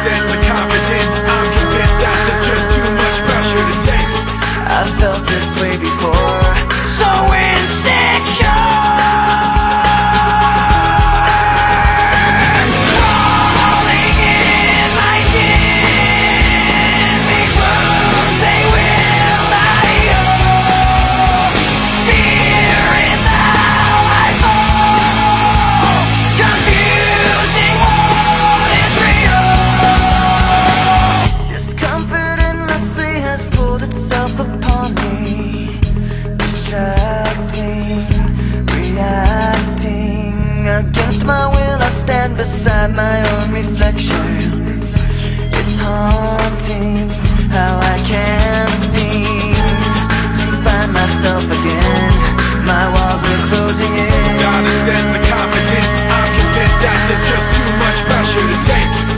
sense of confidence, I'm convinced that there's just too much pressure to take. I've felt this way before, so insecure. Against my will I stand beside my own reflection. It's haunting how I can't seem to find myself again. My walls are closing in. Got a sense of confidence, I'm convinced that there's just too much pressure to take.